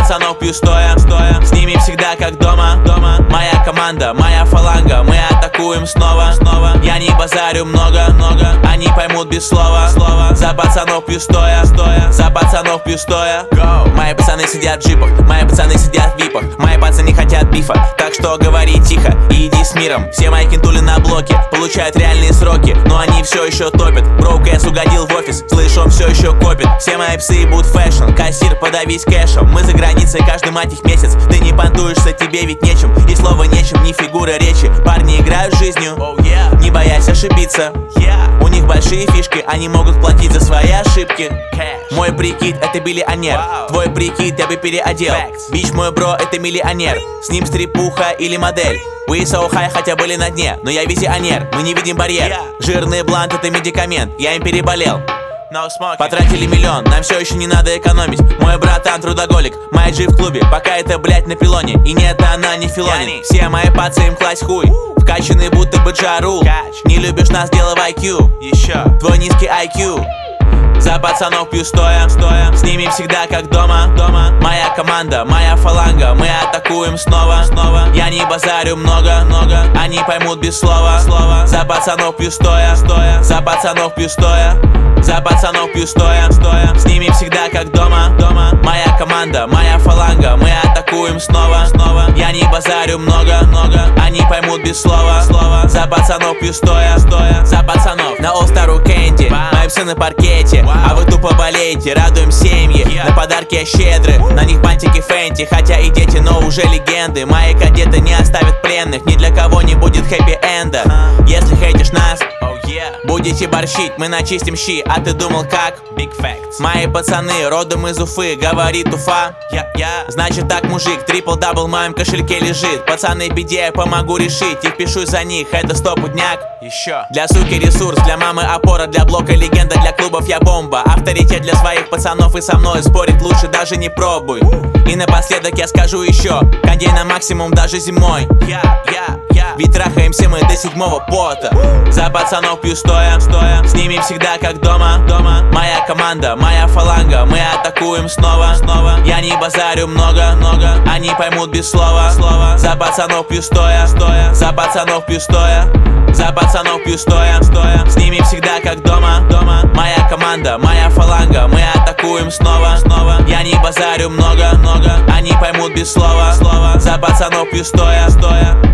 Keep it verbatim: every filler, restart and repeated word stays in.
пацанов пью стоя, стоя. С ними всегда как дома, дома. Моя команда, моя фаланга, мы атакуем снова, снова. Я не базарю много, много, они поймут без слова, слова. За пацанов пью стоя, стоя. За пацанов пью стоя. Go. Мои пацаны сидят в джипах, мои пацаны сидят в випах. Мои пацаны хотят бифа, так что говори тихо и иди с миром. Все мои кентули на блоке, получают реальные сроки, но они все еще топят. Броу Кэс угодил в офис, слышь, он все еще копит. Все мои псы будут фэшн, кассир, подавись кэшем. Мы за границей каждый мать их месяц. Ты не понтуешься, тебе ведь нечем. И слова нечем, ни фигура речи. Парни играют жизнью, oh, yeah. Не боясь ошибиться, yeah. У них большие фишки, они могут платить за свои ошибки. Cash. Мой прикид это биллионер, wow. Твой прикид я бы переодел. Facts. Бич мой бро это миллионер, с ним стрипуха или модель. We so high, хотя были на дне, но я визионер, мы не видим барьер, yeah. Жирный блант это медикамент, я им переболел. No потратили миллион, нам все еще не надо экономить. Мой братан трудоголик, моя джи в клубе, пока это блять на пилоне. И нет, она не филонит. Все мои пацы им класть хуй, вкачанный будто бы Джарул. Не любишь нас, делай ай кью, еще твой низкий ай кью. За пацанов пью стоя, стоя. С ними всегда как дома, дома. Моя команда, моя фаланга, мы атакуем снова, снова. Я не базарю много, много, они поймут без слова, слова. За пацанов пью стоя, стоя. За пацанов пью стоя. За пацанов пью стоя, стоя. С ними всегда как дома, дома. Моя команда, моя фаланга, мы атакуем снова, снова. Я не базарю много, много, они поймут без слова, слова. За пацанов пью стоя, стоя. За пацанов на All-Star Кэнди, мои псы на паркете. А вы тупо болеете, радуем семьи, yeah. На подарки я щедры, на них бантики фэнти. Хотя и дети, но уже легенды. Мои кадеты не оставят пленных, ни для кого не будет хэппи-энда. uh. Если хейтишь нас, oh, yeah. Будете борщить, мы начистим щи. А ты думал как? Big facts. Мои пацаны родом из Уфы, говорит Уфа, yeah, yeah. Значит так, мужик, трипл-дабл в моем кошельке лежит. Пацаны беде я помогу решить, и пишу за них, это стопудняк. Еще для суки ресурс, для мамы опора, для блока легенда, для клубов я бомба. Авторитет для своих пацанов, и со мной спорить лучше даже не пробуй. И напоследок я скажу еще, кондей на максимум даже зимой, yeah, yeah, yeah. Ведь трахаемся мы до седьмого пота. За пацанов пью стоя, стоя. С ними всегда как дома, дома. Моя команда, моя фаланга, мы атакуем снова, снова. Я не базарю много, много, они поймут без слова, слова. За пацанов пью стоя, стоя. За пацанов пью стоя. За пацанов пью стоя, стоя. С ними всегда как дома, дома. Моя команда, моя фаланга, мы атакуем снова, снова. Я не базарю много, много, они поймут без слова, слова. За пацанов пью стоя, стоя.